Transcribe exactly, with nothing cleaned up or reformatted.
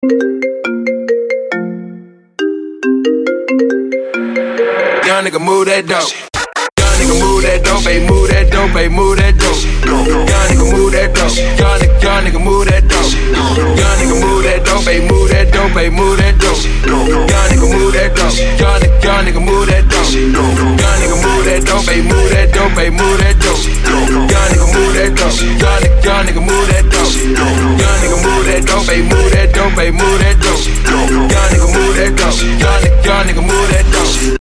Young nigga move that dope. Young nigga move that dope, baby, move that dope, baby, move that dope. Young nigga move that dope. Young nigga, young nigga move that dope. Young nigga move that dope, baby, move that dope, baby, move that dope. Young nigga move that dope. Young nigga, young nigga move that dope. Young nigga move that dope, baby, move that dope, baby, move that dope. Young nigga move that dope. Young nigga, young nigga move that dope. Young nigga move that dope, baby, move that dope, baby, move that dope. Young nigga move that dope. Young nigga, young nigga move that dope.